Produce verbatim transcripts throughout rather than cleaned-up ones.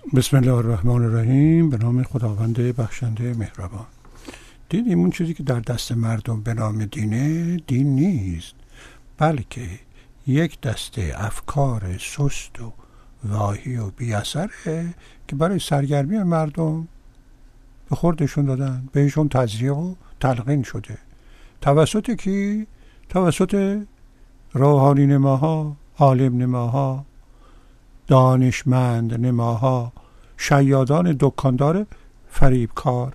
بسم الله الرحمن الرحیم. به نام خداوند بخشنده مهربان. دیدیم اون چیزی که در دست مردم به نام دینه دین نیست، بلکه یک دسته افکار سست و واهی و بی اثره که برای سرگرمی مردم به خوردشون دادن، بهشون تزریق و تلقین شده. توسط کی؟ توسط روحانی نماها، عالم نماها، دانشمند نماها، شیادان دکاندار فریبکار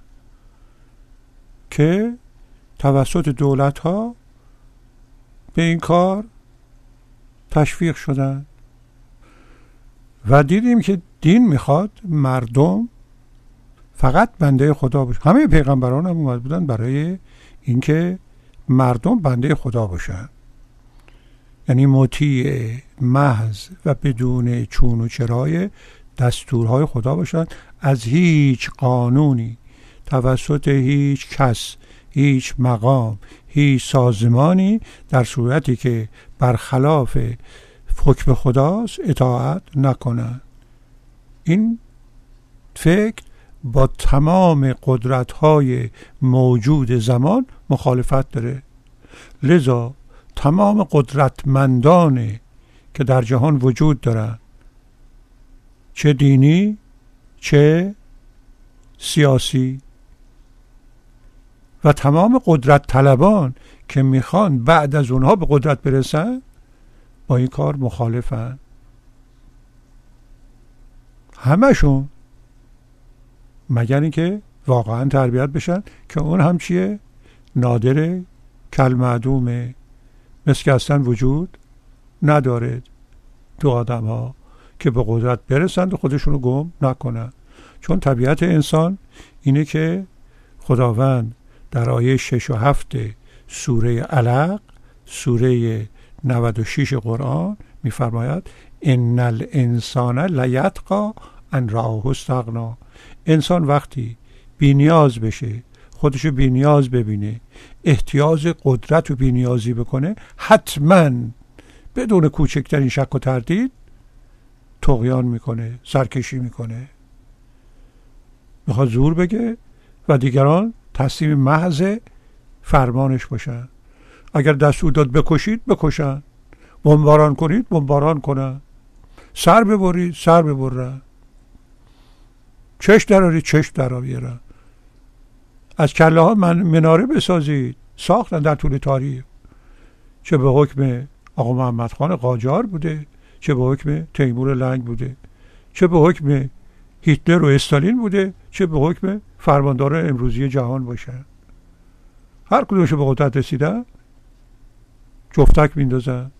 که توسط دولت ها به این کار تشویق شدن. و دیدیم که دین میخواد مردم فقط بنده خدا باشه. همه پیغمبران هم اومد بودن برای اینکه مردم بنده خدا باشن، یعنی مطیع محض و بدون چون و چرای دستورهای خدا باشن، از هیچ قانونی توسط هیچ کس، هیچ مقام، هیچ سازمانی در صورتی که برخلاف حکم خداست اطاعت نکنن. این فکر با تمام قدرت‌های موجود زمان مخالفت داره. لذا تمام قدرتمندان که در جهان وجود دارن، چه دینی چه سیاسی، و تمام قدرت طلبان که میخوان بعد از اونها به قدرت برسن، با این کار مخالفن. همشون، مگر اینکه واقعا تربیت بشن که اون هم چیه؟ نادره، کالمعدومه، مثل که اصلا وجود نداره. دو آدم ها که به قدرت برسند و خودشونو گم نکنن. چون طبیعت انسان اینه که خداوند در آیه شش و هفت سوره علق، سوره نود و شش قرآن میفرماید ان الانسان لیطغی ان رآه استغنی. انسان وقتی بی نیاز بشه، خودشو بی نیاز ببینه، احتیاج قدرت و بی نیازی بکنه، حتما بدون کوچکترین شک و تردید طغیان میکنه، سرکشی میکنه، میخواد زور بگه و دیگران تسلیم محض فرمانش باشن. اگر دستور داد بکشید بکشن، بمباران کنید بمباران کنن، سر ببرید سر ببرن، چشم درارید چشم درآورن، از کله ها من مناره بسازید. ساختن در طول تاریخ، چه به حکم آقا محمد خان قاجار بوده، چه به حکم تیمور لنگ بوده، چه به حکم هیتلر و استالین بوده، چه به حکم فرمانداران امروزی جهان باشن. هر کدومش به قدرت رسیدن جفتک میندازن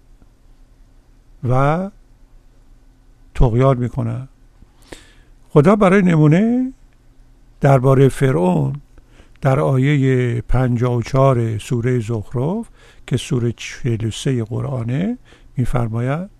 و طغیان میکنن. خدا برای نمونه درباره فرعون در آیه پنجاه و چهار سوره زخرف که سوره چهل و سه قرآنه میفرماید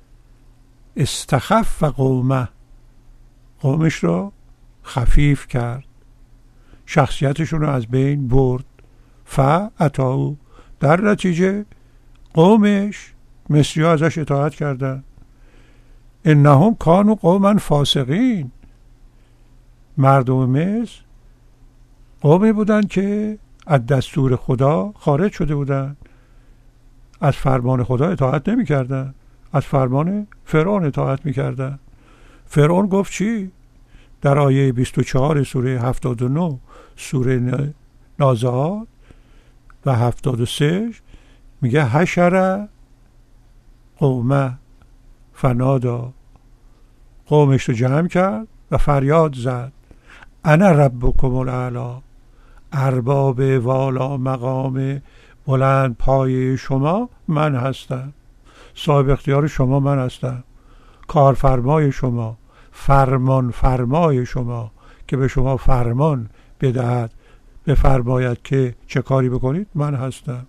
استخف و قومه، قومش را خفیف کرد، شخصیتشون رو از بین برد. فاطاعوا، در نتیجه قومش مصری ها ازش اطاعت کردن. انهم کانوا قوما فاسقین، مردم مصر قومی بودن که از دستور خدا خارج شده بودن، از فرمان خدا اطاعت نمی کردن، از فرمان فرعون اطاعت می کردن. فرعون گفت چی؟ در آیه بیست و چهار سوره هفتاد و نه سوره نازعات و هفتاد و سه میگه حشر قومه فنادا، قومش رو جمع کرد و فریاد زد انا ربکم الاعلی، ارباب والا مقام بلند پایه شما من هستم، صاحب اختیار شما من هستم، کارفرمای شما، فرمان فرمای شما که به شما فرمان بدهد، بفرماید که چه کاری بکنید من هستم.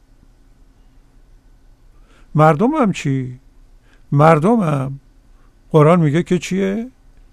مردم هم چی؟ مردم هم قرآن میگه که چیه؟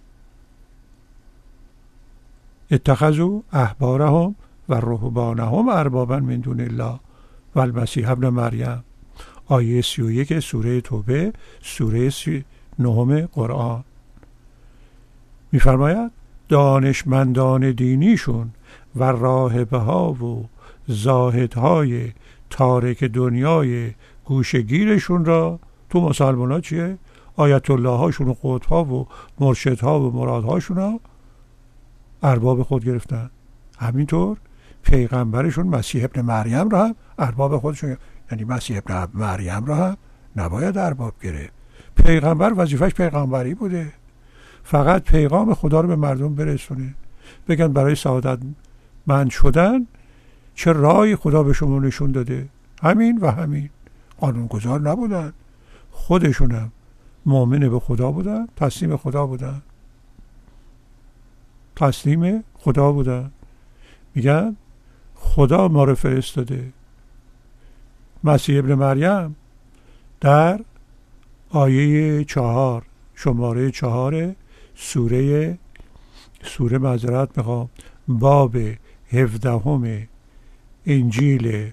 اتخذوا احبارهم و رهبانهم اربابا من دون الله و المسیح ابن مریم، آیه سی و یک سوره توبه، سوره سی نهم قرآن. میفرماید دانشمندان دینیشون و راهبه ها و زاهدهای تارک دنیای گوشگیرشون را تو مسلمان ها چیه؟ آیت الله هاشون و قطب ها و مرشد ها و مراد هاشون را ارباب خود گرفتن. همینطور پیغمبرشون مسیح ابن مریم را هم ارباب خودشون، یعنی مسیح ابن مریم را هم نباید ارباب گرفت. پیغمبر وظیفش پیغمبری بوده، فقط پیغام خدا رو به مردم برسونه، بگن برای سعادت مند شدن چه راهی خدا به شما نشون داده. همین و همین. قانونگذار نبودن، خودشونم مؤمن به خدا بودن، تسلیم خدا بودن تسلیم خدا بودن میگن خدا ما رو فرستاده. مسیح ابن مریم در آیه چهار شماره چهار سوره سوره معذرت میخوام باب هفدهم انجیل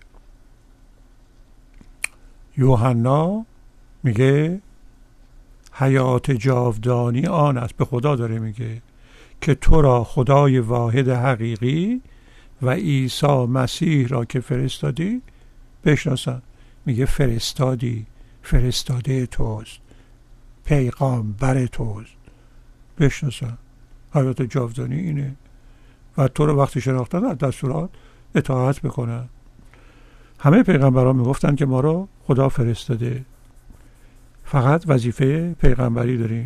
یوحنا میگه حیات جاودانی آن است، به خدا داره میگه، که تو را خدای واحد حقیقی و عیسی مسیح را که فرستادی بشناسن. میگه فرستادی، فرستاده توست، پیغامبر توست، بشناسن. حیات جاودانی اینه و تو رو وقتی شناختن در دستورات اطاعت بکنن. همه پیغمبران میگفتن که ما رو خدا فرستاده، فقط وظیفه پیغمبری داریم.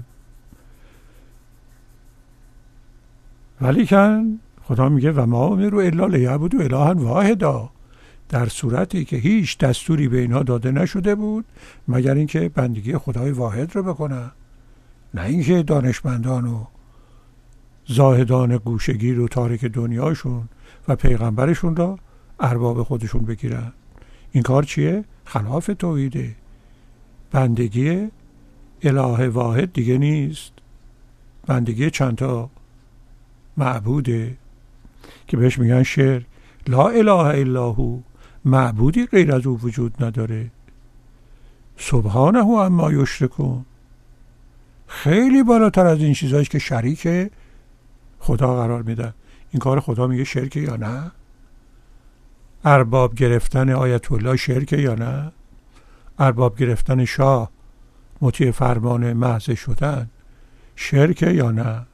ولیکن خدا میگه و ما امروا الا لیعبدوا الها واحدا، در صورتی که هیچ دستوری به اینها داده نشده بود مگر اینکه بندگی خدای واحد رو بکنن، نه اینکه دانشمندان و زاهدان گوشگیر و تارک دنیاشون و پیغمبرشون را ارباب خودشون بگیرن. این کار چیه؟ خلاف توحیده. بندگی اله واحد دیگه نیست، بندگی چند تا معبوده که بهش میگن شرک. لا اله الا هو، معبودی غیر از او وجود نداره. سبحانه عما یشرکون، خیلی بالاتر از این چیزایی که شریک خدا قرار میدن. این کار خدا میگه شرکه یا نه؟ ارباب گرفتن آیت الله شرکه یا نه؟ ارباب گرفتن شاه، مطیع فرمان محض شدن شرکه یا نه؟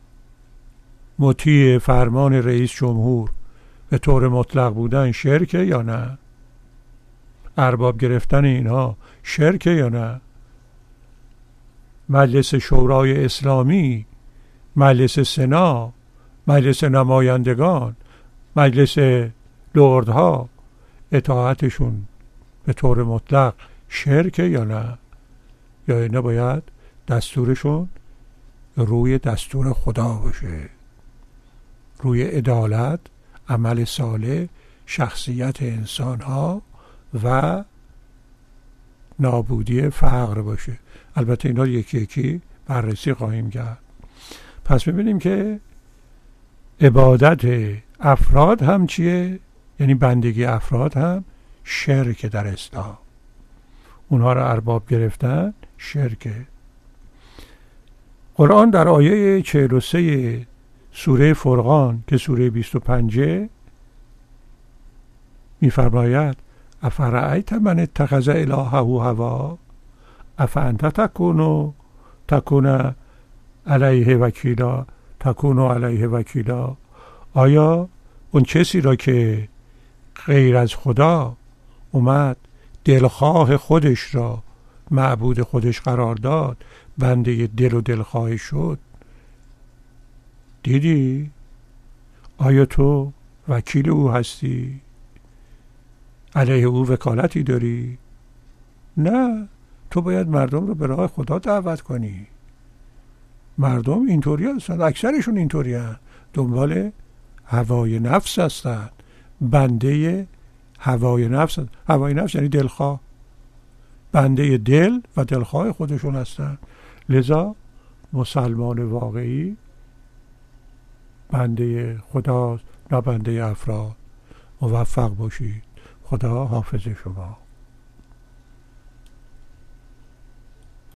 مطیع فرمان رئیس جمهور به طور مطلق بودن شرکه یا نه؟ ارباب گرفتن اینها شرکه یا نه؟ مجلس شورای اسلامی، مجلس سنا، مجلس نمایندگان، مجلس لردها، اطاعتشون به طور مطلق شرکه یا نه؟ یا اینه باید دستورشون روی دستور خدا باشه، روی عدالت، عمل صالح، شخصیت انسانها و نابودی فقر باشه. البته اینا یکی یکی بررسی خواهیم کرد. پس ببینیم که عبادت افراد هم چیه؟ یعنی بندگی افراد هم شرک در اسلام. اونها را ارباب گرفتن شرکه. قرآن در آیه چهل و سه سوره فرقان که سوره بیست و پنج می‌فرماید افرأیت من اتخذ الهه هوا افانت تکون تکون علیه وکیلا تکون علیه وکیلا. آیا اون کسی را که غیر از خدا اومد دلخواه خودش را معبود خودش قرار داد، بنده دل و دلخواه شد، دیدی؟ آیا تو وکیل او هستی؟ علیه او وکالتی داری؟ نه، تو باید مردم رو به راه خدا دعوت کنی. مردم اینطوری هستند، اکثرشون اینطوری هستند، دنبال هوای نفس هستند، بنده هوای نفس هستند. هوای نفس یعنی دلخواه، بنده دل و دلخواه خودشون هستند. لذا مسلمان واقعی بنده خداست، نه بنده افراد. موفق باشید. خدا حافظ شما.